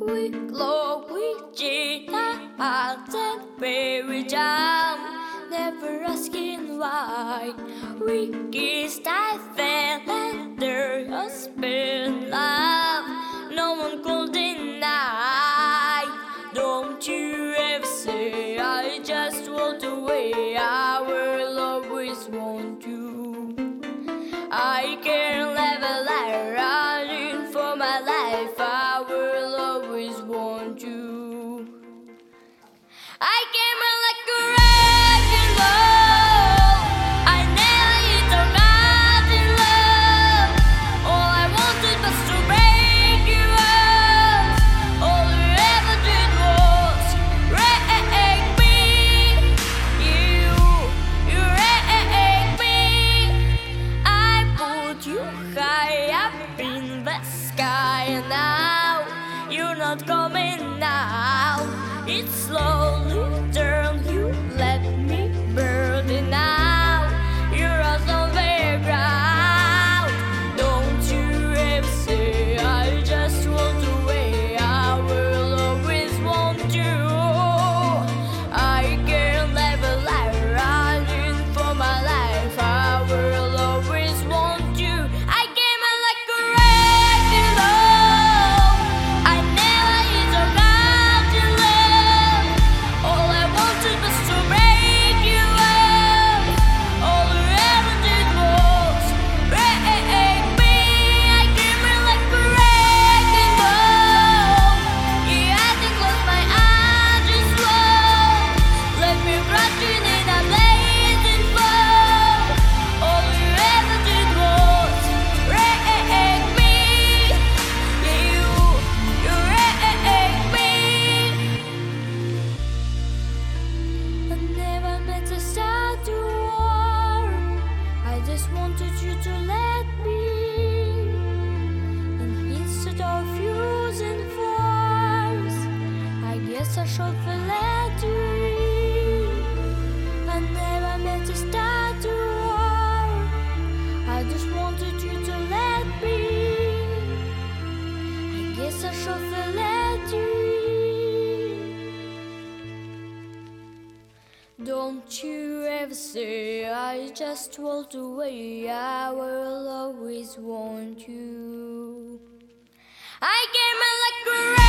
We glow, we cheat our hearts and bury down, never asking why. We kissed, I fell, and there has been love no one could deny. Don't you ever say I just walked away, I will always want you. I can never lie, running for my life, I will always want you. I came out like a wrecking ball, I never hit or got in love. All I wanted was to break you up. All you ever did was wreck me. You wrecked me. I put you high up in the sky, and now you're not coming now. It slowly turned, you let me burn it now. You're out on the ground. Don't you ever say I just walked away, I will always want you. I can never lie, running for my life, I will always want you. I came out like a wrecking ball, I never hit or got in love. All I wanted was to break you up. All you ever did was wreck me. I came out like a wrecking ball. Yeah, I think close my eyes just slow. Let me crush it in a blazing flow. All you ever did was wreck me. Yeah, you wrecked me. I never meant to start the war, I just wanted you to let me. And instead of using force, I guess I should feel let you in. I never meant to start the war, I just wanted you to let me. I guess I should feel let you in. Don't you ever say I just walked away, I will always want you. I came out like a